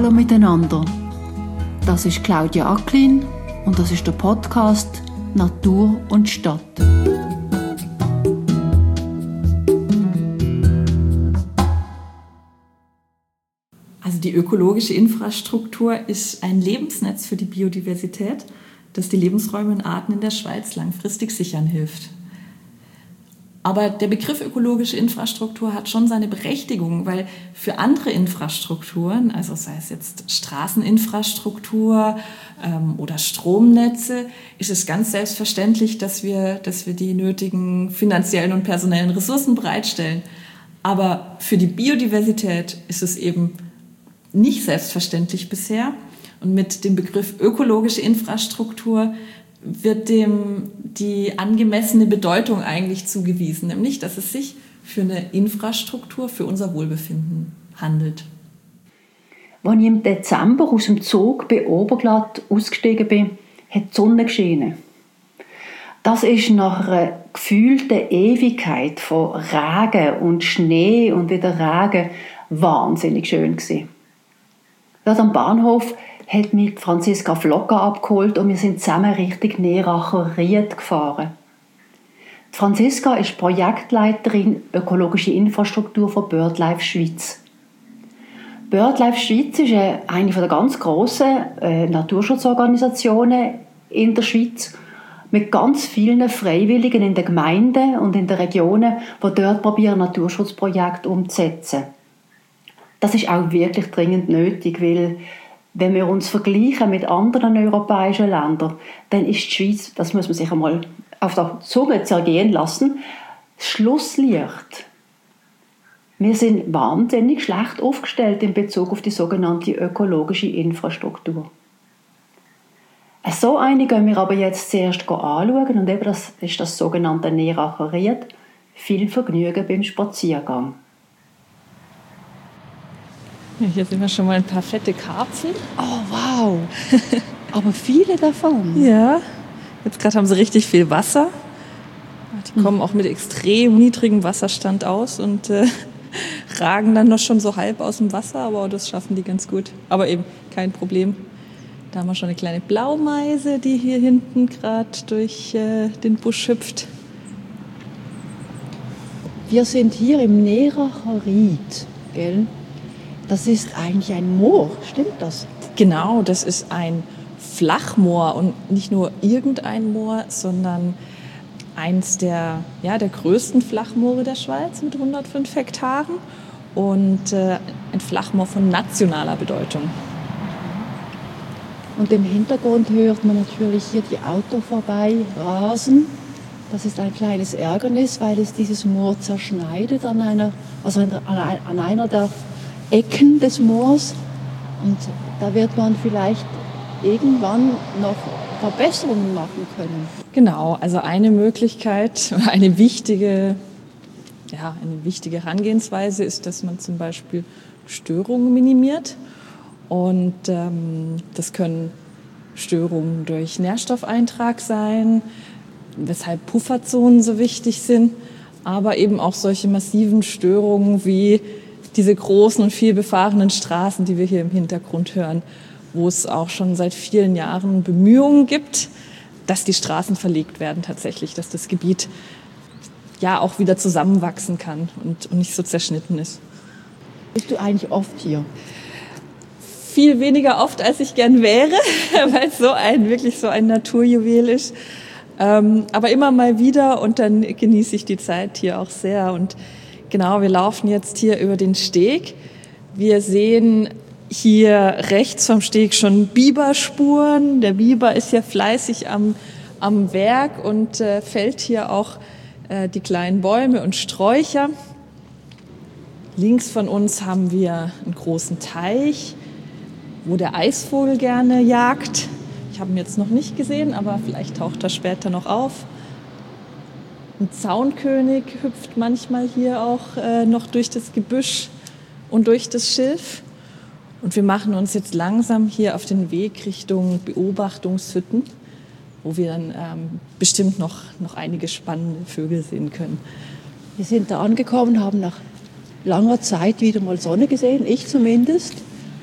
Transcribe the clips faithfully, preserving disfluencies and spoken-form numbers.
Hallo miteinander. Das ist Claudia Acklin und das ist der Podcast Natur und Stadt. Also die ökologische Infrastruktur ist ein Lebensnetz für die Biodiversität, das die Lebensräume und Arten in der Schweiz langfristig sichern hilft. Aber der Begriff ökologische Infrastruktur hat schon seine Berechtigung, weil für andere Infrastrukturen, also sei es jetzt Straßeninfrastruktur ähm, oder Stromnetze, ist es ganz selbstverständlich, dass wir, dass wir die nötigen finanziellen und personellen Ressourcen bereitstellen. Aber für die Biodiversität ist es eben nicht selbstverständlich bisher. Und mit dem Begriff ökologische Infrastruktur wird dem die angemessene Bedeutung eigentlich zugewiesen, nämlich dass es sich für eine Infrastruktur für unser Wohlbefinden handelt. Als ich im Dezember aus dem Zug bei Oberglatt ausgestiegen bin, hat die Sonne geschienen. Das ist nach einer gefühlten Ewigkeit von Regen und Schnee und wieder Regen wahnsinnig schön gewesen. Dort am Bahnhof hat mich Franziska Flocka abgeholt und wir sind zusammen Richtung Neracher-Ried gefahren. Die Franziska ist Projektleiterin ökologische Infrastruktur von BirdLife Schweiz. BirdLife Schweiz ist eine der ganz grossen äh, Naturschutzorganisationen in der Schweiz mit ganz vielen Freiwilligen in den Gemeinden und in den Regionen, die dort probieren, Naturschutzprojekte umzusetzen. Das ist auch wirklich dringend nötig, weil wenn wir uns vergleichen mit anderen europäischen Ländern, dann ist die Schweiz, das muss man sich einmal auf der Zunge zergehen lassen, das Schlusslicht. Wir sind wahnsinnig schlecht aufgestellt in Bezug auf die sogenannte ökologische Infrastruktur. So eine gehen wir aber jetzt zuerst anschauen und eben das ist das sogenannte Neracher Ried. Viel Vergnügen beim Spaziergang. Hier sehen wir schon mal ein paar fette Karpfen. Oh, wow! Aber viele davon. Ja, jetzt gerade haben sie richtig viel Wasser. Die kommen auch mit extrem niedrigem Wasserstand aus und äh, ragen dann noch schon so halb aus dem Wasser, aber das schaffen die ganz gut. Aber eben kein Problem. Da haben wir schon eine kleine Blaumeise, die hier hinten gerade durch äh, den Busch hüpft. Wir sind hier im Neracher Ried, gell? Das ist eigentlich ein Moor, stimmt das? Genau, das ist ein Flachmoor und nicht nur irgendein Moor, sondern eins der, ja, der größten Flachmoore der Schweiz mit hundertfünf Hektaren und äh, ein Flachmoor von nationaler Bedeutung. Und im Hintergrund hört man natürlich hier die Autos vorbei rasen. Das ist ein kleines Ärgernis, weil es dieses Moor zerschneidet an einer, also an, an einer der Ecken des Moors und da wird man vielleicht irgendwann noch Verbesserungen machen können. Genau, also eine Möglichkeit, eine wichtige, ja, eine wichtige Herangehensweise ist, dass man zum Beispiel Störungen minimiert und ähm, das können Störungen durch Nährstoffeintrag sein, weshalb Pufferzonen so wichtig sind, aber eben auch solche massiven Störungen wie diese großen und viel befahrenen Straßen, die wir hier im Hintergrund hören, wo es auch schon seit vielen Jahren Bemühungen gibt, dass die Straßen verlegt werden tatsächlich, dass das Gebiet ja auch wieder zusammenwachsen kann und, und nicht so zerschnitten ist. Bist du eigentlich oft hier? Viel weniger oft, als ich gern wäre, weil es so ein, wirklich so ein Naturjuwel ist. Ähm, aber immer mal wieder und dann genieße ich die Zeit hier auch sehr und genau, wir laufen jetzt hier über den Steg. Wir sehen hier rechts vom Steg schon Biberspuren. Der Biber ist ja fleißig am, am Werk und äh, fällt hier auch äh, die kleinen Bäume und Sträucher. Links von uns haben wir einen großen Teich, wo der Eisvogel gerne jagt. Ich habe ihn jetzt noch nicht gesehen, aber vielleicht taucht er später noch auf. Ein Zaunkönig hüpft manchmal hier auch äh, noch durch das Gebüsch und durch das Schilf. Und wir machen uns jetzt langsam hier auf den Weg Richtung Beobachtungshütten, wo wir dann ähm, bestimmt noch, noch einige spannende Vögel sehen können. Wir sind da angekommen, haben nach langer Zeit wieder mal Sonne gesehen, ich zumindest.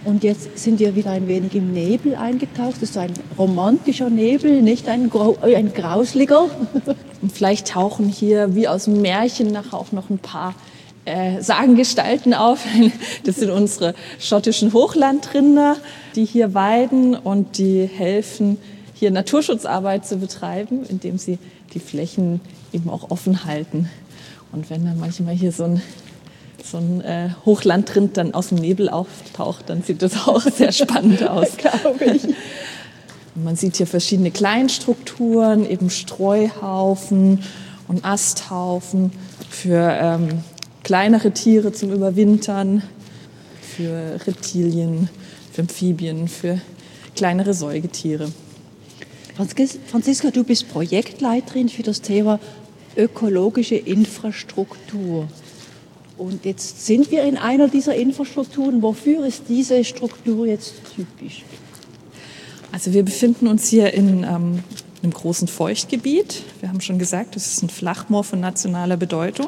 Und jetzt sind wir wieder ein wenig im Nebel eingetaucht. Das ist so ein romantischer Nebel, nicht ein, grau, ein grausliger. Und vielleicht tauchen hier wie aus dem Märchen nachher auch noch ein paar äh, Sagengestalten auf. Das sind unsere schottischen Hochlandrinder, die hier weiden und die helfen, hier Naturschutzarbeit zu betreiben, indem sie die Flächen eben auch offen halten. Und wenn dann manchmal hier so ein so ein äh, Hochlandrind dann aus dem Nebel auftaucht, dann sieht das auch sehr spannend aus, glaube ich. Man sieht hier verschiedene Kleinstrukturen, eben Streuhaufen und Asthaufen für ähm, kleinere Tiere zum Überwintern, für Reptilien, für Amphibien, für kleinere Säugetiere. Franziska, du bist Projektleiterin für das Thema ökologische Infrastruktur. Und jetzt sind wir in einer dieser Infrastrukturen. Wofür ist diese Struktur jetzt typisch? Also wir befinden uns hier in ähm, einem großen Feuchtgebiet. Wir haben schon gesagt, das ist ein Flachmoor von nationaler Bedeutung.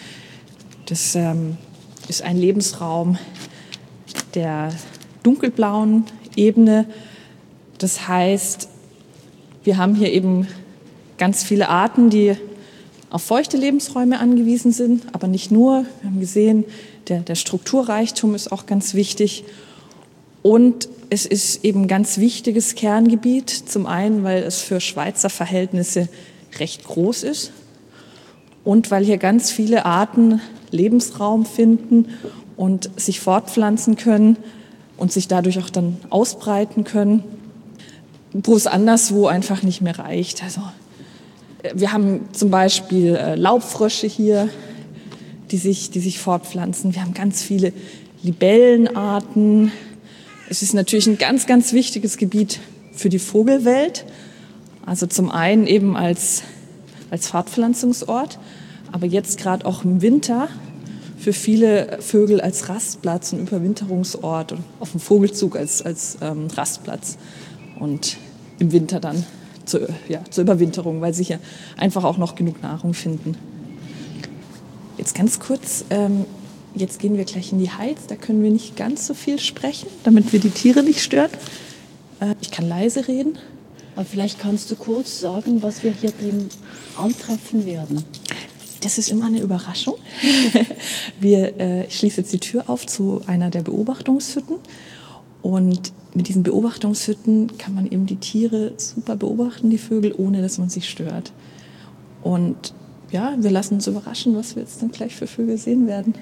Das ähm, ist ein Lebensraum der dunkelblauen Ebene. Das heißt, wir haben hier eben ganz viele Arten, die auf feuchte Lebensräume angewiesen sind, aber nicht nur. Wir haben gesehen, der, der Strukturreichtum ist auch ganz wichtig. Und es ist eben ein ganz wichtiges Kerngebiet, zum einen, weil es für Schweizer Verhältnisse recht groß ist und weil hier ganz viele Arten Lebensraum finden und sich fortpflanzen können und sich dadurch auch dann ausbreiten können, wo es anderswo einfach nicht mehr reicht. Also wir haben zum Beispiel äh, Laubfrösche hier, die sich, die sich fortpflanzen. Wir haben ganz viele Libellenarten. Es ist natürlich ein ganz, ganz wichtiges Gebiet für die Vogelwelt. Also zum einen eben als, als Fortpflanzungsort, aber jetzt gerade auch im Winter für viele Vögel als Rastplatz und Überwinterungsort und auf dem Vogelzug als, als ähm, Rastplatz. Und im Winter dann Zur, ja, zur Überwinterung, weil sie hier einfach auch noch genug Nahrung finden. Jetzt ganz kurz, ähm, jetzt gehen wir gleich in die Heiz, da können wir nicht ganz so viel sprechen, damit wir die Tiere nicht stören. Äh, ich kann leise reden. Aber vielleicht kannst du kurz sagen, was wir hier drin antreffen werden. Das ist immer eine Überraschung. wir, äh, ich schließe jetzt die Tür auf zu einer der Beobachtungshütten. Und mit diesen Beobachtungshütten kann man eben die Tiere super beobachten, die Vögel, ohne dass man sie stört. Und ja, wir lassen uns überraschen, was wir jetzt dann gleich für Vögel sehen werden.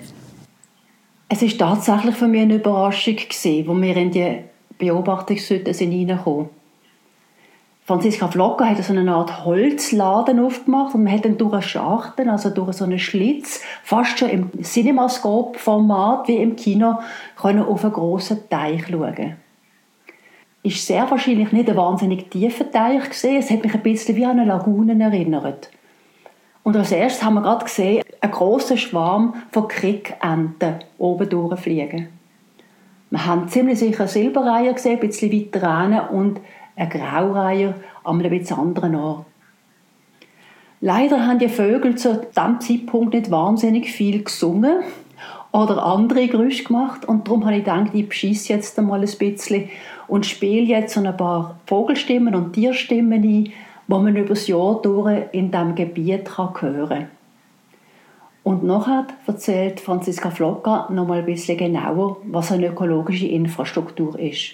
Es ist tatsächlich für mich eine Überraschung gewesen, wo wir in die Beobachtungshütte sind reingekommen. Franziska Flocker hat so eine Art Holzladen aufgemacht und man hat dann durch einen Schachten, also durch so einen Schlitz, fast schon im Cinemascope-Format wie im Kino, können auf einen grossen Teich schauen. Ist sehr wahrscheinlich nicht ein wahnsinnig tiefer Teich gewesen. Es hat mich ein bisschen wie an eine Lagune erinnert. Und als erstes haben wir gerade gesehen, einen grossen Schwarm von Krickenten oben durchfliegen. Wir haben ziemlich sicher einen Silberreiher gesehen, ein bisschen weiter hinten, und einen Graureiher an einem bisschen anderen Ort. Leider haben die Vögel zu diesem Zeitpunkt nicht wahnsinnig viel gesungen oder andere Geräusche gemacht, und darum habe ich gedacht, ich beschisse jetzt einmal ein bisschen und spiele jetzt so ein paar Vogelstimmen und Tierstimmen ein, die man über das Jahr durch in diesem Gebiet hören kann. Und nachher erzählt Franziska Flocker noch mal ein bisschen genauer, was eine ökologische Infrastruktur ist.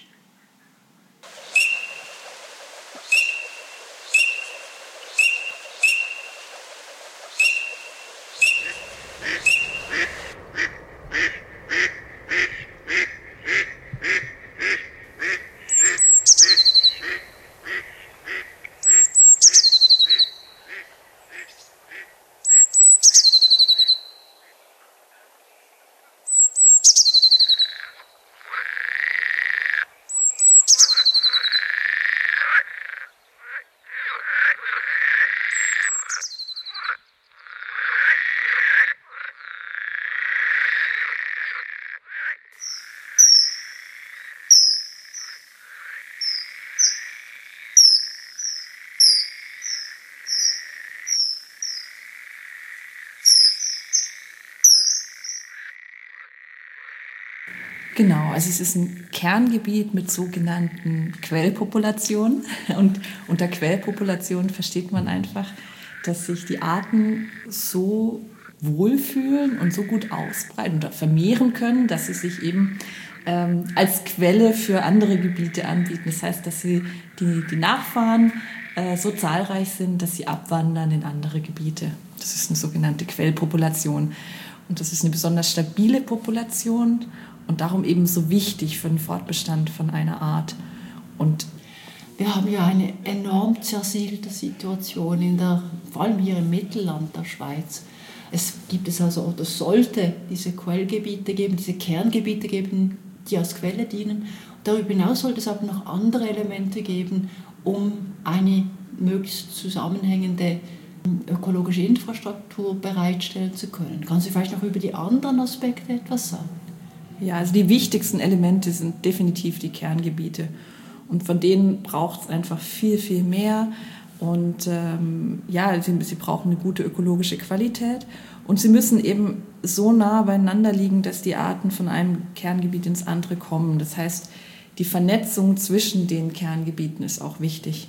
Genau, also es ist ein Kerngebiet mit sogenannten Quellpopulationen. Und unter Quellpopulationen versteht man einfach, dass sich die Arten so wohlfühlen und so gut ausbreiten oder vermehren können, dass sie sich eben ähm, als Quelle für andere Gebiete anbieten. Das heißt, dass sie die, die Nachfahren äh, so zahlreich sind, dass sie abwandern in andere Gebiete. Das ist eine sogenannte Quellpopulation. Und das ist eine besonders stabile Population und darum eben so wichtig für den Fortbestand von einer Art. Und wir haben ja eine enorm zersiedelte Situation, in der, vor allem hier im Mittelland der Schweiz. Es gibt es also, oder sollte diese Quellgebiete geben, diese Kerngebiete geben, die als Quelle dienen. Darüber hinaus sollte es aber noch andere Elemente geben, um eine möglichst zusammenhängende ökologische Infrastruktur bereitstellen zu können. Kannst du vielleicht noch über die anderen Aspekte etwas sagen? Ja, also die wichtigsten Elemente sind definitiv die Kerngebiete. Und von denen braucht es einfach viel, viel mehr. Und ähm, ja, sie, sie brauchen eine gute ökologische Qualität. Und sie müssen eben so nah beieinander liegen, dass die Arten von einem Kerngebiet ins andere kommen. Das heißt, die Vernetzung zwischen den Kerngebieten ist auch wichtig.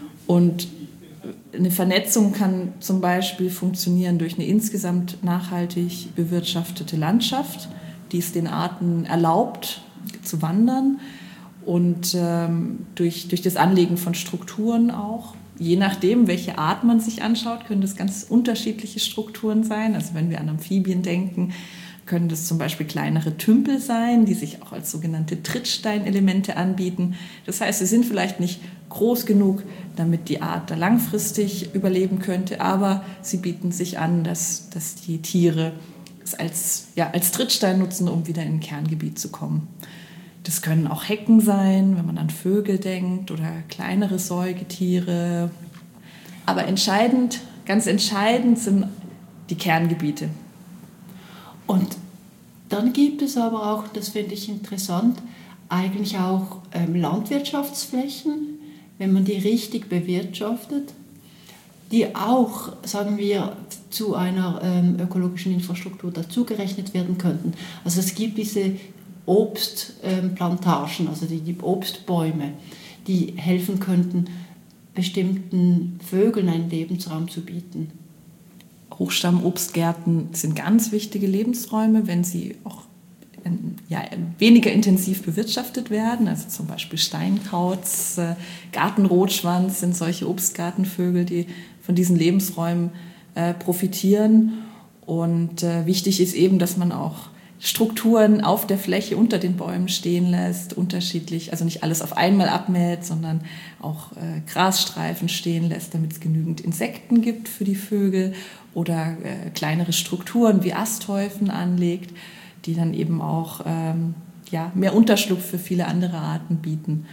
Und eine Vernetzung kann zum Beispiel funktionieren durch eine insgesamt nachhaltig bewirtschaftete Landschaft, die es den Arten erlaubt, zu wandern. Und ähm, durch, durch das Anlegen von Strukturen auch. Je nachdem, welche Art man sich anschaut, können das ganz unterschiedliche Strukturen sein. Also wenn wir an Amphibien denken, können das zum Beispiel kleinere Tümpel sein, die sich auch als sogenannte Trittsteinelemente anbieten. Das heißt, sie sind vielleicht nicht groß genug, damit die Art da langfristig überleben könnte, aber sie bieten sich an, dass, dass die Tiere es als, ja, als Trittstein nutzen, um wieder in ein Kerngebiet zu kommen. Das können auch Hecken sein, wenn man an Vögel denkt oder kleinere Säugetiere. Aber entscheidend, ganz entscheidend sind die Kerngebiete. Und dann gibt es aber auch, das finde ich interessant, eigentlich auch ähm, Landwirtschaftsflächen, wenn man die richtig bewirtschaftet, die auch, sagen wir, zu einer ähm, ökologischen Infrastruktur dazugerechnet werden könnten. Also es gibt diese Obstplantagen, also die, die Obstbäume, die helfen könnten, bestimmten Vögeln einen Lebensraum zu bieten. Hochstamm-Obstgärten sind ganz wichtige Lebensräume, wenn sie auch ja, weniger intensiv bewirtschaftet werden. Also zum Beispiel Steinkauz, äh, Gartenrotschwanz sind solche Obstgartenvögel, die von diesen Lebensräumen äh, profitieren. Und äh, wichtig ist eben, dass man auch Strukturen auf der Fläche unter den Bäumen stehen lässt, unterschiedlich, also nicht alles auf einmal abmäht, sondern auch äh, Grasstreifen stehen lässt, damit es genügend Insekten gibt für die Vögel oder äh, kleinere Strukturen wie Asthäufen anlegt, die dann eben auch ähm, ja, mehr Unterschlupf für viele andere Arten bieten.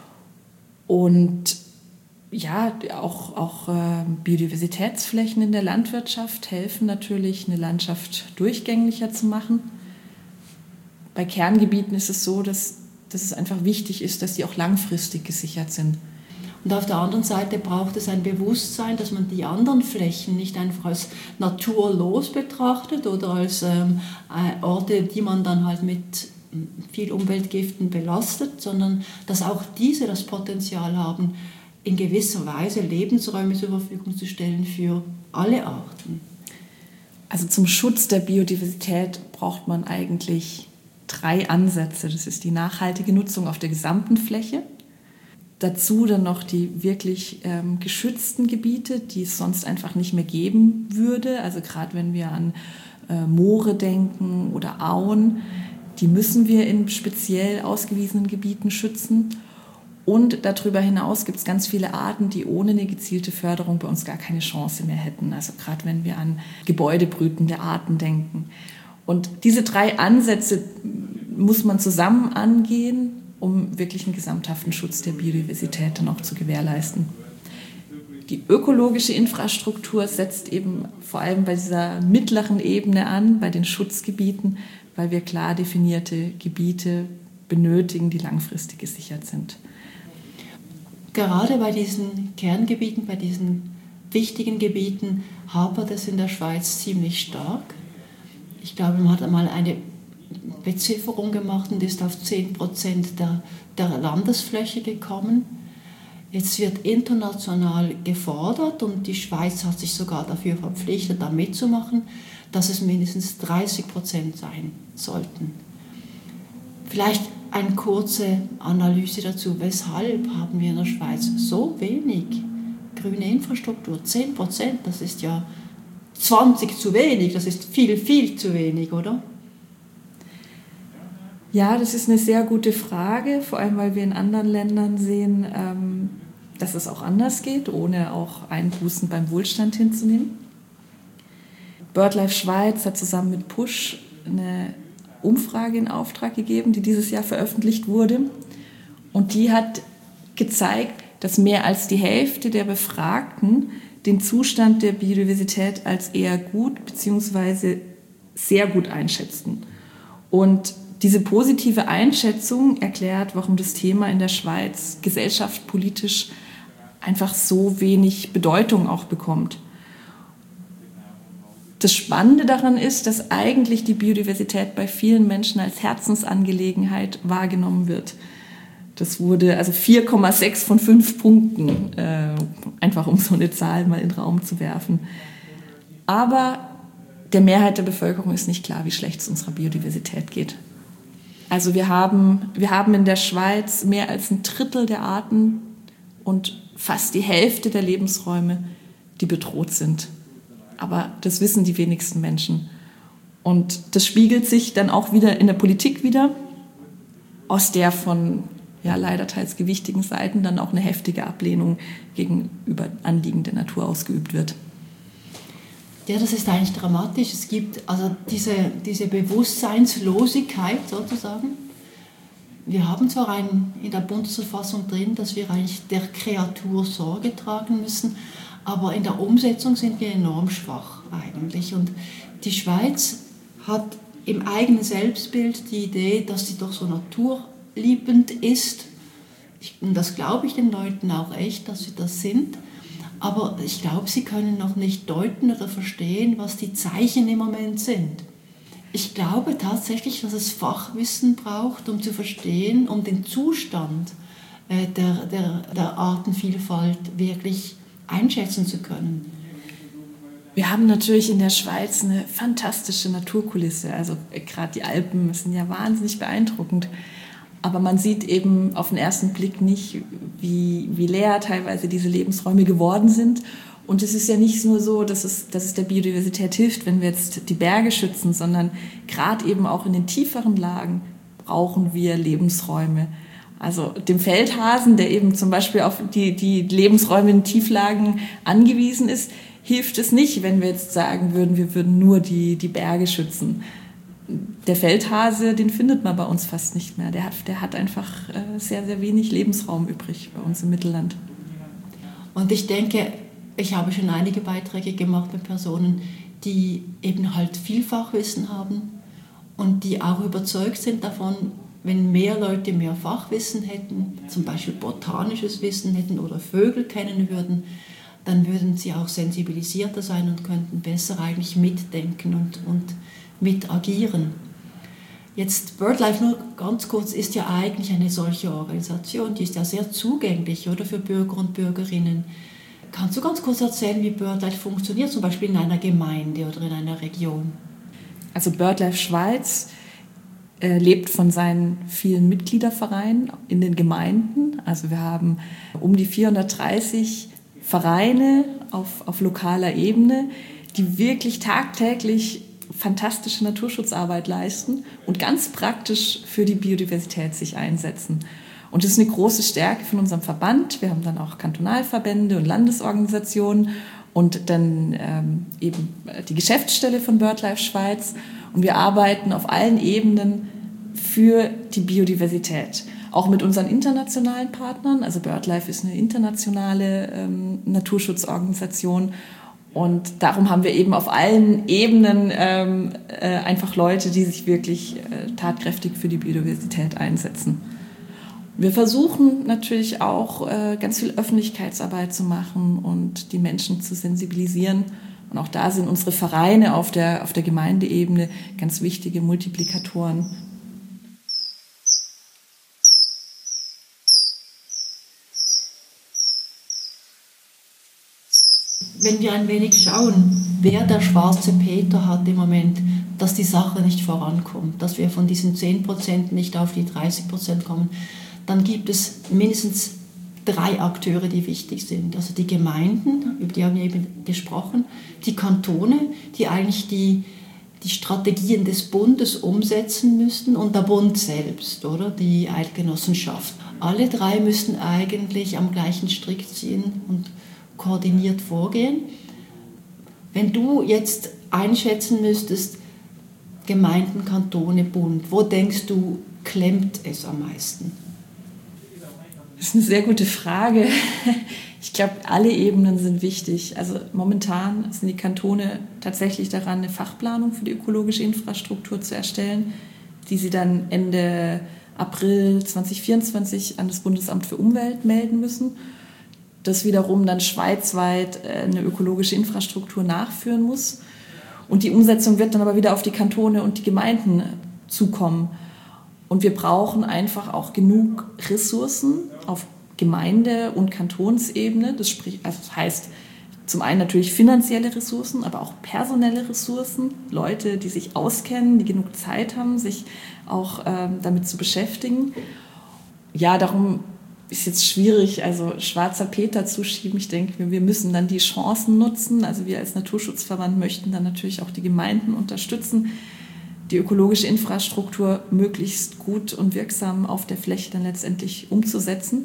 Und ja, auch, auch äh, Biodiversitätsflächen in der Landwirtschaft helfen natürlich, eine Landschaft durchgänglicher zu machen. Bei Kerngebieten ist es so, dass, dass es einfach wichtig ist, dass die auch langfristig gesichert sind. Und auf der anderen Seite braucht es ein Bewusstsein, dass man die anderen Flächen nicht einfach als naturlos betrachtet oder als ähm, Orte, die man dann halt mit viel Umweltgiften belastet, sondern dass auch diese das Potenzial haben, in gewisser Weise Lebensräume zur Verfügung zu stellen für alle Arten. Also zum Schutz der Biodiversität braucht man eigentlich drei Ansätze. Das ist die nachhaltige Nutzung auf der gesamten Fläche. Dazu dann noch die wirklich ähm, geschützten Gebiete, die es sonst einfach nicht mehr geben würde. Also gerade wenn wir an äh, Moore denken oder Auen, die müssen wir in speziell ausgewiesenen Gebieten schützen. Und darüber hinaus gibt es ganz viele Arten, die ohne eine gezielte Förderung bei uns gar keine Chance mehr hätten. Also gerade wenn wir an gebäudebrütende Arten denken. Und diese drei Ansätze muss man zusammen angehen, um wirklich einen gesamthaften Schutz der Biodiversität dann auch zu gewährleisten. Die ökologische Infrastruktur setzt eben vor allem bei dieser mittleren Ebene an, bei den Schutzgebieten, weil wir klar definierte Gebiete benötigen, die langfristig gesichert sind. Gerade bei diesen Kerngebieten, bei diesen wichtigen Gebieten hapert es in der Schweiz ziemlich stark. Ich glaube, man hat einmal eine Bezifferung gemacht und ist auf zehn Prozent der, der Landesfläche gekommen. Jetzt wird international gefordert und die Schweiz hat sich sogar dafür verpflichtet, da mitzumachen, dass es mindestens dreißig Prozent sein sollten. Vielleicht eine kurze Analyse dazu. Weshalb haben wir in der Schweiz so wenig grüne Infrastruktur? zehn Prozent, das ist ja zwanzig zu wenig, das ist viel, viel zu wenig, oder? Ja, das ist eine sehr gute Frage, vor allem weil wir in anderen Ländern sehen, ähm, dass es auch anders geht, ohne auch Einbußen beim Wohlstand hinzunehmen. BirdLife Schweiz hat zusammen mit Push eine Umfrage in Auftrag gegeben, die dieses Jahr veröffentlicht wurde. Und die hat gezeigt, dass mehr als die Hälfte der Befragten den Zustand der Biodiversität als eher gut bzw. sehr gut einschätzten. Und diese positive Einschätzung erklärt, warum das Thema in der Schweiz gesellschaftspolitisch einfach so wenig Bedeutung auch bekommt. Das Spannende daran ist, dass eigentlich die Biodiversität bei vielen Menschen als Herzensangelegenheit wahrgenommen wird. Das wurde also vier Komma sechs von fünf Punkten, äh, einfach um so eine Zahl mal in den Raum zu werfen. Aber der Mehrheit der Bevölkerung ist nicht klar, wie schlecht es unserer Biodiversität geht. Also wir haben, wir haben in der Schweiz mehr als ein Drittel der Arten und fast die Hälfte der Lebensräume, die bedroht sind. Aber das wissen die wenigsten Menschen. Und das spiegelt sich dann auch wieder in der Politik wieder, aus der von ja, leider teils gewichtigen Seiten dann auch eine heftige Ablehnung gegenüber Anliegen der Natur ausgeübt wird. Ja, das ist eigentlich dramatisch. Es gibt also diese, diese Bewusstseinslosigkeit sozusagen. Wir haben zwar ein, in der Bundesverfassung drin, dass wir eigentlich der Kreatur Sorge tragen müssen, aber in der Umsetzung sind wir enorm schwach eigentlich. Und die Schweiz hat im eigenen Selbstbild die Idee, dass sie doch so naturliebend ist. Ich, und das glaube ich den Leuten auch echt, dass sie das sind. Aber ich glaube, sie können noch nicht deuten oder verstehen, was die Zeichen im Moment sind. Ich glaube tatsächlich, dass es Fachwissen braucht, um zu verstehen, um den Zustand äh, der, der, der Artenvielfalt wirklich einschätzen zu können. Wir haben natürlich in der Schweiz eine fantastische Naturkulisse. Also gerade die Alpen sind ja wahnsinnig beeindruckend. Aber man sieht eben auf den ersten Blick nicht, wie, wie leer teilweise diese Lebensräume geworden sind. Und es ist ja nicht nur so, dass es, dass es der Biodiversität hilft, wenn wir jetzt die Berge schützen, sondern gerade eben auch in den tieferen Lagen brauchen wir Lebensräume. Also dem Feldhasen, der eben zum Beispiel auf die, die Lebensräume in Tieflagen angewiesen ist, hilft es nicht, wenn wir jetzt sagen würden, wir würden nur die, die Berge schützen. Der Feldhase, den findet man bei uns fast nicht mehr. Der hat, der hat einfach äh, sehr, sehr wenig Lebensraum übrig bei uns im Mittelland. Und ich denke, ich habe schon einige Beiträge gemacht mit Personen, die eben halt viel Fachwissen haben und die auch überzeugt sind davon, wenn mehr Leute mehr Fachwissen hätten, zum Beispiel botanisches Wissen hätten oder Vögel kennen würden, dann würden sie auch sensibilisierter sein und könnten besser eigentlich mitdenken und, und mit agieren. Jetzt BirdLife, nur ganz kurz, ist ja eigentlich eine solche Organisation, die ist ja sehr zugänglich, oder, für Bürger und Bürgerinnen. Kannst du ganz kurz erzählen, wie BirdLife funktioniert, zum Beispiel in einer Gemeinde oder in einer Region? Also BirdLife Schweiz äh, lebt von seinen vielen Mitgliedervereinen in den Gemeinden. Also wir haben um die vierhundertdreißig Vereine auf, auf lokaler Ebene, die wirklich tagtäglich fantastische Naturschutzarbeit leisten und ganz praktisch für die Biodiversität sich einsetzen. Und das ist eine große Stärke von unserem Verband. Wir haben dann auch Kantonalverbände und Landesorganisationen und dann ähm, eben die Geschäftsstelle von BirdLife Schweiz. Und wir arbeiten auf allen Ebenen für die Biodiversität. Auch mit unseren internationalen Partnern. Also BirdLife ist eine internationale ähm, Naturschutzorganisation. Und darum haben wir eben auf allen Ebenen ähm, äh, einfach Leute, die sich wirklich äh, tatkräftig für die Biodiversität einsetzen. Wir versuchen natürlich auch äh, ganz viel Öffentlichkeitsarbeit zu machen und die Menschen zu sensibilisieren, Und auch da sind unsere Vereine auf der, auf der Gemeindeebene ganz wichtige Multiplikatoren. Wenn wir ein wenig schauen, wer der schwarze Peter hat im Moment, dass die Sache nicht vorankommt, dass wir von diesen zehn Prozent nicht auf die dreißig Prozent kommen, dann gibt es mindestens drei Akteure, die wichtig sind. Also die Gemeinden, über die haben wir eben gesprochen, die Kantone, die eigentlich die, die Strategien des Bundes umsetzen müssten, und der Bund selbst, oder die Eidgenossenschaft. Alle drei müssten eigentlich am gleichen Strick ziehen und koordiniert vorgehen. Wenn du jetzt einschätzen müsstest, Gemeinden, Kantone, Bund, wo denkst du, klemmt es am meisten? Das ist eine sehr gute Frage. Ich glaube, alle Ebenen sind wichtig. Also momentan sind die Kantone tatsächlich daran, eine Fachplanung für die ökologische Infrastruktur zu erstellen, die sie dann Ende April zwanzig vierundzwanzig an das Bundesamt für Umwelt melden müssen. Das wiederum dann schweizweit eine ökologische Infrastruktur nachführen muss. Und die Umsetzung wird dann aber wieder auf die Kantone und die Gemeinden zukommen. Und wir brauchen einfach auch genug Ressourcen auf Gemeinde- und Kantonsebene. Das, sprich, also das heißt zum einen natürlich finanzielle Ressourcen, aber auch personelle Ressourcen. Leute, die sich auskennen, die genug Zeit haben, sich auch ähm, damit zu beschäftigen. Ja, darum ist jetzt schwierig, also schwarzer Peter zuschieben. Ich denke, wir müssen dann die Chancen nutzen. Also wir als Naturschutzverband möchten dann natürlich auch die Gemeinden unterstützen, die ökologische Infrastruktur möglichst gut und wirksam auf der Fläche dann letztendlich umzusetzen.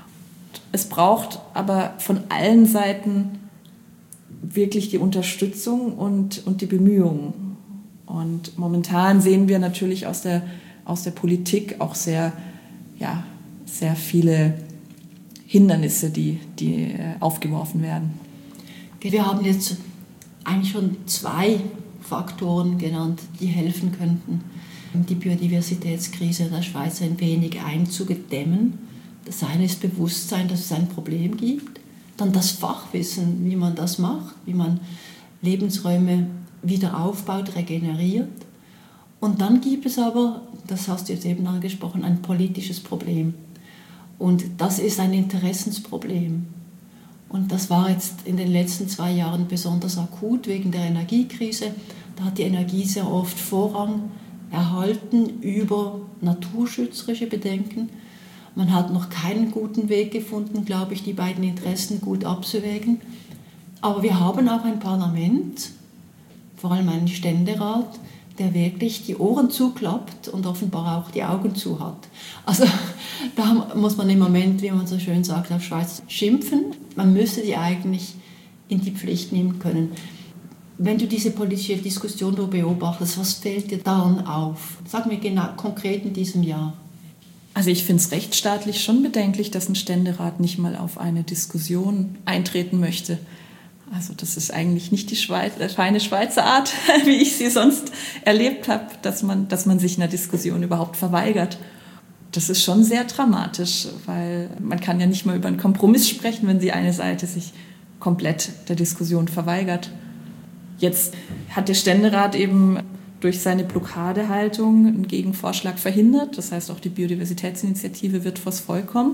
Es braucht aber von allen Seiten wirklich die Unterstützung und, und die Bemühungen. Und momentan sehen wir natürlich aus der, aus der Politik auch sehr, ja, sehr viele Hindernisse, die, die aufgeworfen werden. Wir haben jetzt eigentlich schon zwei Faktoren genannt, die helfen könnten, die Biodiversitätskrise in der Schweiz ein wenig einzudämmen. Das eine ist Bewusstsein, dass es ein Problem gibt. Dann das Fachwissen, wie man das macht, wie man Lebensräume wieder aufbaut, regeneriert. Und dann gibt es aber, das hast du jetzt eben angesprochen, ein politisches Problem. Und das ist ein Interessensproblem. Und das war jetzt in den letzten zwei Jahren besonders akut wegen der Energiekrise. Da hat die Energie sehr oft Vorrang erhalten über naturschützerische Bedenken. Man hat noch keinen guten Weg gefunden, glaube ich, die beiden Interessen gut abzuwägen. Aber wir haben auch ein Parlament, vor allem einen Ständerat, der wirklich die Ohren zuklappt und offenbar auch die Augen zu hat. Also da muss man im Moment, wie man so schön sagt, auf Schweiz schimpfen. Man müsste die eigentlich in die Pflicht nehmen können. Wenn du diese politische Diskussion beobachtest, was fällt dir daran auf? Sag mir genau konkret in diesem Jahr. Also ich finde es rechtsstaatlich schon bedenklich, dass ein Ständerat nicht mal auf eine Diskussion eintreten möchte. Also das ist eigentlich nicht die Schweiz, äh, feine Schweizer Art, wie ich sie sonst erlebt habe, dass man, dass man sich einer Diskussion überhaupt verweigert. Das ist schon sehr dramatisch, weil man kann ja nicht mal über einen Kompromiss sprechen, wenn die eine Seite sich komplett der Diskussion verweigert. Jetzt hat der Ständerat eben durch seine Blockadehaltung einen Gegenvorschlag verhindert. Das heißt, auch die Biodiversitätsinitiative wird vors Volk kommen.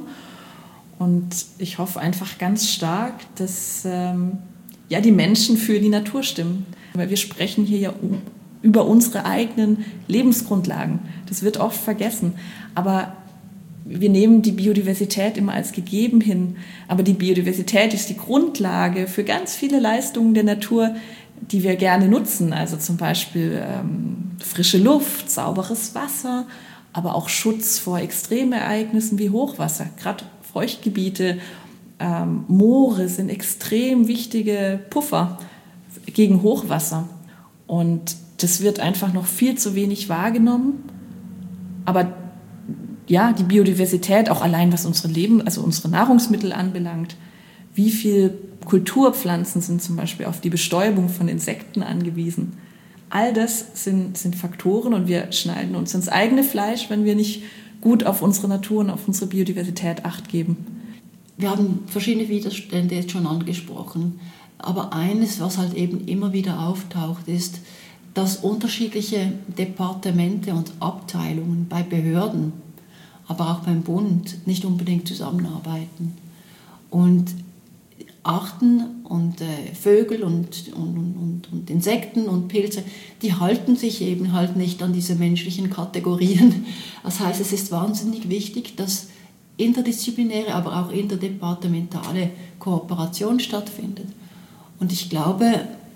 Und ich hoffe einfach ganz stark, dass ähm, ja, die Menschen für die Natur stimmen. Weil wir sprechen hier ja um, über unsere eigenen Lebensgrundlagen. Das wird oft vergessen. Aber wir nehmen die Biodiversität immer als gegeben hin. Aber die Biodiversität ist die Grundlage für ganz viele Leistungen der Natur, die wir gerne nutzen. Also zum Beispiel ähm, frische Luft, sauberes Wasser, aber auch Schutz vor Extremereignissen wie Hochwasser. Gerade Feuchtgebiete, ähm, Moore sind extrem wichtige Puffer gegen Hochwasser. Und das wird einfach noch viel zu wenig wahrgenommen. Aber ja, die Biodiversität, auch allein was unsere Leben, also unsere Nahrungsmittel anbelangt, wie viel Kulturpflanzen sind zum Beispiel auf die Bestäubung von Insekten angewiesen. All das sind, sind Faktoren und wir schneiden uns ins eigene Fleisch, wenn wir nicht gut auf unsere Natur und auf unsere Biodiversität Acht geben. Wir haben verschiedene Widerstände jetzt schon angesprochen. Aber eines, was halt eben immer wieder auftaucht, ist, dass unterschiedliche Departemente und Abteilungen bei Behörden, aber auch beim Bund nicht unbedingt zusammenarbeiten. Und Arten und äh, Vögel und, und, und, und Insekten und Pilze, die halten sich eben halt nicht an diese menschlichen Kategorien. Das heißt, es ist wahnsinnig wichtig, dass interdisziplinäre, aber auch interdepartementale Kooperation stattfindet. Und ich glaube,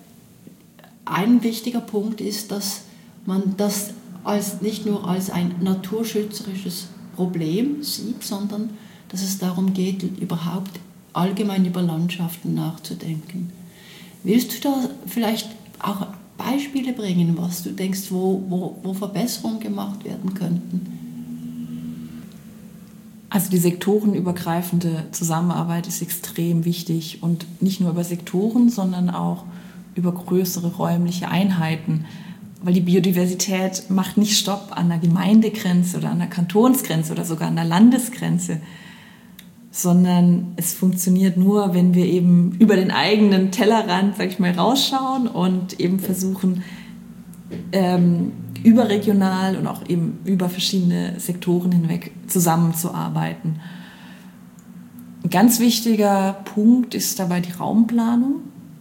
ein wichtiger Punkt ist, dass man das als, nicht nur als ein naturschützerisches Problem sieht, sondern dass es darum geht, überhaupt allgemein über Landschaften nachzudenken. Willst du da vielleicht auch Beispiele bringen, was du denkst, wo, wo, wo Verbesserungen gemacht werden könnten? Also die sektorenübergreifende Zusammenarbeit ist extrem wichtig und nicht nur über Sektoren, sondern auch über größere räumliche Einheiten, weil die Biodiversität macht nicht Stopp an der Gemeindegrenze oder an der Kantonsgrenze oder sogar an der Landesgrenze, sondern es funktioniert nur, wenn wir eben über den eigenen Tellerrand, sag ich mal, rausschauen und eben versuchen, ähm, überregional und auch eben über verschiedene Sektoren hinweg zusammenzuarbeiten. Ein ganz wichtiger Punkt ist dabei die Raumplanung,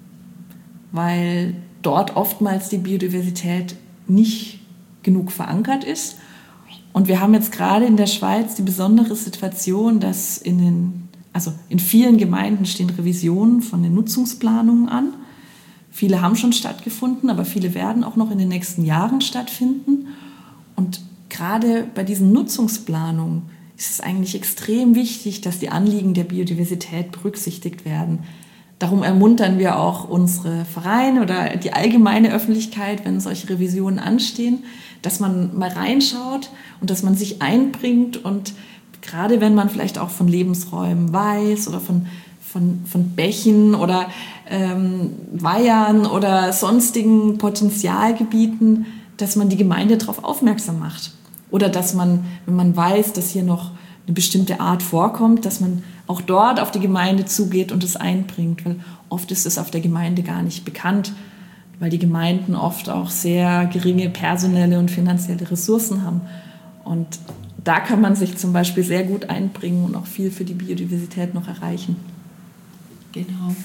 weil dort oftmals die Biodiversität nicht genug verankert ist. Und wir haben jetzt gerade in der Schweiz die besondere Situation, dass in den, also in vielen Gemeinden stehen Revisionen von den Nutzungsplanungen an. Viele haben schon stattgefunden, aber viele werden auch noch in den nächsten Jahren stattfinden. Und gerade bei diesen Nutzungsplanungen ist es eigentlich extrem wichtig, dass die Anliegen der Biodiversität berücksichtigt werden. Darum ermuntern wir auch unsere Vereine oder die allgemeine Öffentlichkeit, wenn solche Revisionen anstehen, dass man mal reinschaut und dass man sich einbringt. Und gerade wenn man vielleicht auch von Lebensräumen weiß oder von, von, von Bächen oder ähm, Weihern oder sonstigen Potenzialgebieten, dass man die Gemeinde darauf aufmerksam macht. Oder dass man, wenn man weiß, dass hier noch eine bestimmte Art vorkommt, dass man auch dort auf die Gemeinde zugeht und es einbringt, weil oft ist es auf der Gemeinde gar nicht bekannt, weil die Gemeinden oft auch sehr geringe personelle und finanzielle Ressourcen haben. Und da kann man sich zum Beispiel sehr gut einbringen und auch viel für die Biodiversität noch erreichen. Genau.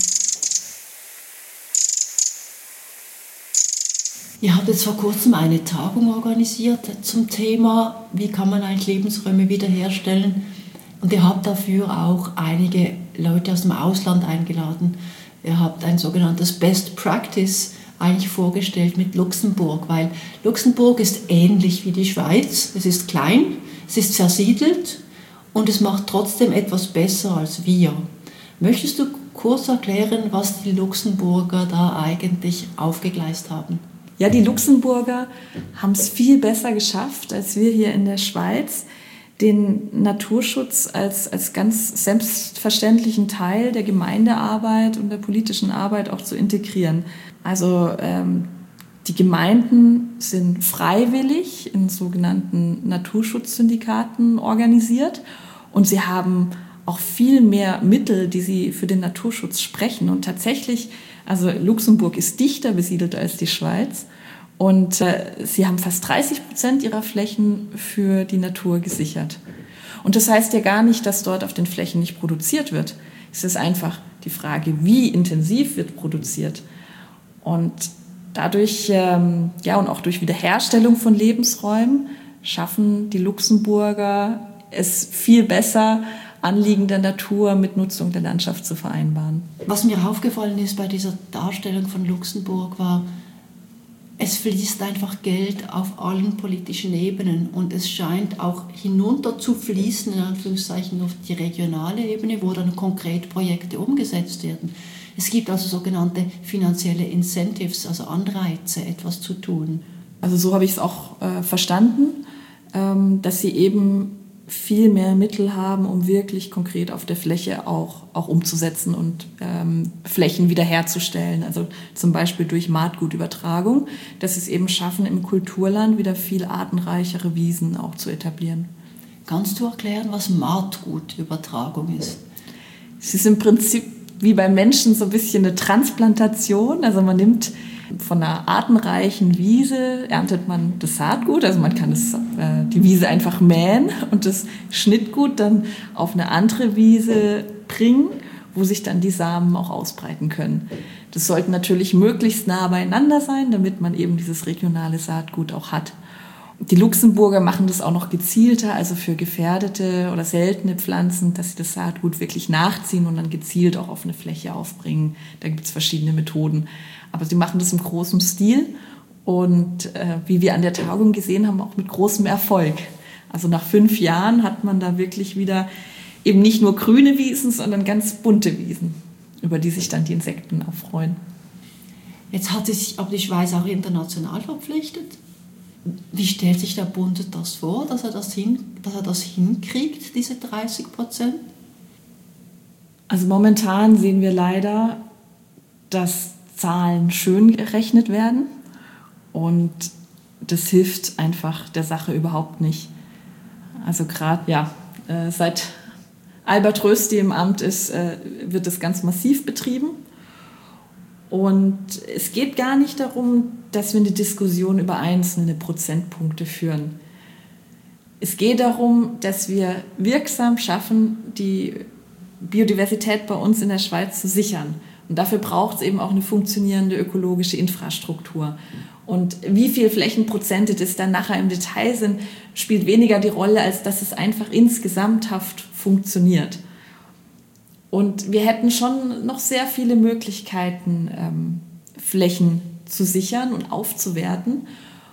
Ihr habt jetzt vor kurzem eine Tagung organisiert zum Thema, wie kann man eigentlich Lebensräume wiederherstellen. Und ihr habt dafür auch einige Leute aus dem Ausland eingeladen. Ihr habt ein sogenanntes Best Practice eigentlich vorgestellt mit Luxemburg, weil Luxemburg ist ähnlich wie die Schweiz. Es ist klein, es ist versiedelt und es macht trotzdem etwas besser als wir. Möchtest du kurz erklären, was die Luxemburger da eigentlich aufgegleist haben? Ja, die Luxemburger haben es viel besser geschafft als wir hier in der Schweiz, den Naturschutz als, als ganz selbstverständlichen Teil der Gemeindearbeit und der politischen Arbeit auch zu integrieren. Also ähm, die Gemeinden sind freiwillig in sogenannten Naturschutzsyndikaten organisiert und sie haben auch viel mehr Mittel, die sie für den Naturschutz sprechen. Und tatsächlich, also Luxemburg ist dichter besiedelt als die Schweiz. Und äh, sie haben fast dreißig Prozent ihrer Flächen für die Natur gesichert. Und das heißt ja gar nicht, dass dort auf den Flächen nicht produziert wird. Es ist einfach die Frage, wie intensiv wird produziert. Und dadurch, ähm, ja, und auch durch Wiederherstellung von Lebensräumen schaffen die Luxemburger es viel besser, Anliegen der Natur mit Nutzung der Landschaft zu vereinbaren. Was mir aufgefallen ist bei dieser Darstellung von Luxemburg war, es fließt einfach Geld auf allen politischen Ebenen und es scheint auch hinunter zu fließen, in Anführungszeichen, auf die regionale Ebene, wo dann konkret Projekte umgesetzt werden. Es gibt also sogenannte finanzielle Incentives, also Anreize, etwas zu tun. Also so habe ich es auch äh, verstanden, ähm, dass sie eben viel mehr Mittel haben, um wirklich konkret auf der Fläche auch, auch umzusetzen und ähm, Flächen wiederherzustellen. Also zum Beispiel durch Maatgutübertragung, dass sie es eben schaffen, im Kulturland wieder viel artenreichere Wiesen auch zu etablieren. Kannst du erklären, was Maatgutübertragung ist? Es ist im Prinzip wie beim Menschen so ein bisschen eine Transplantation. Also man nimmt von einer artenreichen Wiese, erntet man das Saatgut, also man kann das, äh, die Wiese einfach mähen und das Schnittgut dann auf eine andere Wiese bringen, wo sich dann die Samen auch ausbreiten können. Das sollte natürlich möglichst nah beieinander sein, damit man eben dieses regionale Saatgut auch hat. Die Luxemburger machen das auch noch gezielter, also für gefährdete oder seltene Pflanzen, dass sie das Saatgut wirklich nachziehen und dann gezielt auch auf eine Fläche aufbringen. Da gibt es verschiedene Methoden. Aber sie machen das im großen Stil und äh, wie wir an der Tagung gesehen haben, auch mit großem Erfolg. Also nach fünf Jahren hat man da wirklich wieder eben nicht nur grüne Wiesen, sondern ganz bunte Wiesen, über die sich dann die Insekten auch freuen. Jetzt hat sich aber die Schweiz auch international verpflichtet. Wie stellt sich der Bund das vor, dass er das, hin, dass er das hinkriegt, diese dreißig Prozent? Also momentan sehen wir leider, dass Zahlen schön gerechnet werden und das hilft einfach der Sache überhaupt nicht. Also gerade ja, äh, seit Albert Rösti im Amt ist, äh, wird das ganz massiv betrieben. Und es geht gar nicht darum, dass wir eine Diskussion über einzelne Prozentpunkte führen. Es geht darum, dass wir wirksam schaffen, die Biodiversität bei uns in der Schweiz zu sichern. Und dafür braucht es eben auch eine funktionierende ökologische Infrastruktur. Und wie viel Flächenprozente das dann nachher im Detail sind, spielt weniger die Rolle, als dass es einfach insgesamthaft funktioniert. Und wir hätten schon noch sehr viele Möglichkeiten, ähm, Flächen zu sichern und aufzuwerten.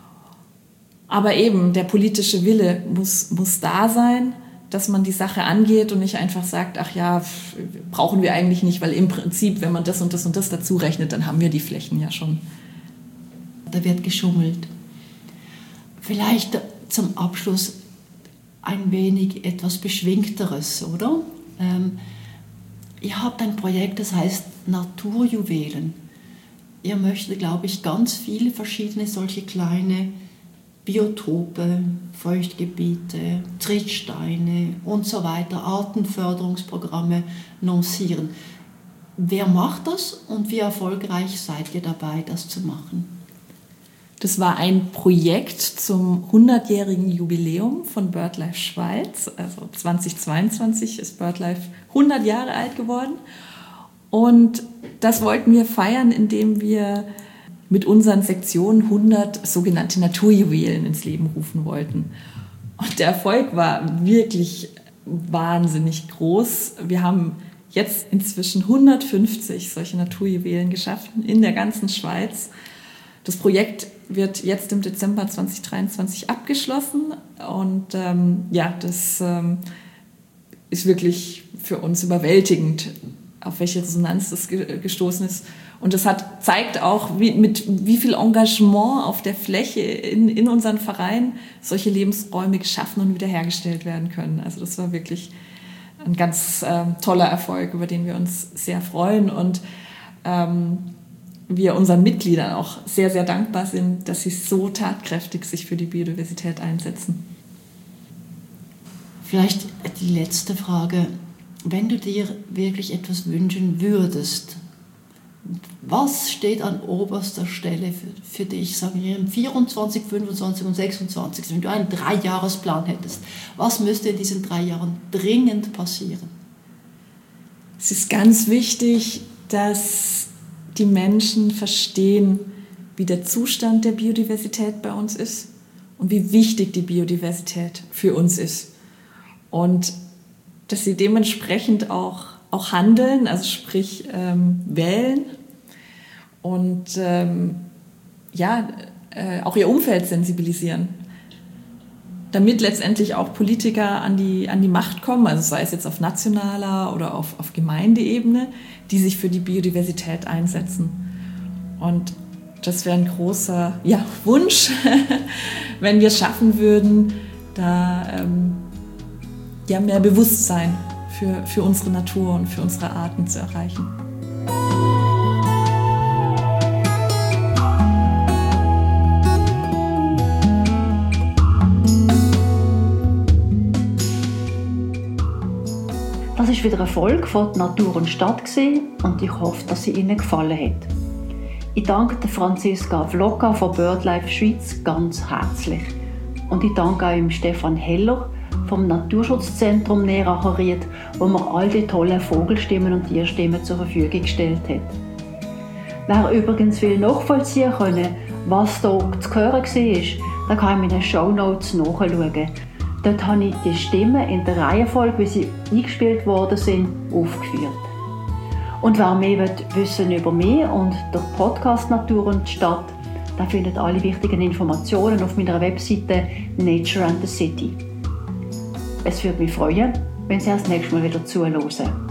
Aber eben, der politische Wille muss, muss da sein, dass man die Sache angeht und nicht einfach sagt, ach ja, brauchen wir eigentlich nicht, weil im Prinzip, wenn man das und das und das dazu rechnet, dann haben wir die Flächen ja schon. Da wird geschummelt. Vielleicht zum Abschluss ein wenig etwas Beschwingteres, oder? Ähm, Ihr habt ein Projekt, das heißt Naturjuwelen. Ihr möchtet, glaube ich, ganz viele verschiedene solche kleine Biotope, Feuchtgebiete, Trittsteine und so weiter, Artenförderungsprogramme lancieren. Wer macht das und wie erfolgreich seid ihr dabei, das zu machen? Das war ein Projekt zum hundertjährigen Jubiläum von BirdLife Schweiz. Also zweitausendzweiundzwanzig ist BirdLife hundert Jahre alt geworden. Und das wollten wir feiern, indem wir mit unseren Sektionen hundert sogenannte Naturjuwelen ins Leben rufen wollten. Und der Erfolg war wirklich wahnsinnig groß. Wir haben jetzt inzwischen hundertfünfzig solche Naturjuwelen geschaffen in der ganzen Schweiz. Das Projekt wird jetzt im Dezember zweitausenddreiundzwanzig abgeschlossen und ähm, ja, das ähm, ist wirklich für uns überwältigend, auf welche Resonanz das ge- gestoßen ist. Und das hat, zeigt auch, wie, mit wie viel Engagement auf der Fläche in, in unseren Vereinen solche Lebensräume geschaffen und wiederhergestellt werden können. Also das war wirklich ein ganz ähm, toller Erfolg, über den wir uns sehr freuen und ähm, wir unseren Mitgliedern auch sehr, sehr dankbar sind, dass sie so tatkräftig sich für die Biodiversität einsetzen. Vielleicht die letzte Frage. Wenn du dir wirklich etwas wünschen würdest, was steht an oberster Stelle für, für dich, sagen wir im vierundzwanzig, fünfundzwanzig und sechsundzwanzig, wenn du einen Dreijahresplan hättest? Was müsste in diesen drei Jahren dringend passieren? Es ist ganz wichtig, dass die Menschen verstehen, wie der Zustand der Biodiversität bei uns ist und wie wichtig die Biodiversität für uns ist. Und dass sie dementsprechend auch, auch handeln, also sprich ähm, wählen und ähm, ja, äh, auch ihr Umfeld sensibilisieren, damit letztendlich auch Politiker an die, an die Macht kommen, also sei es jetzt auf nationaler oder auf, auf Gemeindeebene, die sich für die Biodiversität einsetzen. Und das wäre ein großer ja, Wunsch, wenn wir es schaffen würden, da ähm, ja, mehr Bewusstsein für, für unsere Natur und für unsere Arten zu erreichen. Das ist wieder eine Folge von «Natur und Stadt» und ich hoffe, dass sie Ihnen gefallen hat. Ich danke der Franziska Vlocka von BirdLife Schweiz ganz herzlich. Und ich danke auch dem Stefan Heller vom Naturschutzzentrum Neracher Ried, wo mir all die tollen Vogelstimmen und Tierstimmen zur Verfügung gestellt hat. Wer übrigens will nachvollziehen können, was da zu hören war, der kann in den Shownotes nachschauen. Dort habe ich die Stimmen in der Reihenfolge, wie sie eingespielt worden sind, aufgeführt. Und wer mehr wissen über mich und den Podcast Natur und Stadt, der findet alle wichtigen Informationen auf meiner Webseite Nature and the City. Es würde mich freuen, wenn Sie das nächste Mal wieder zuhören.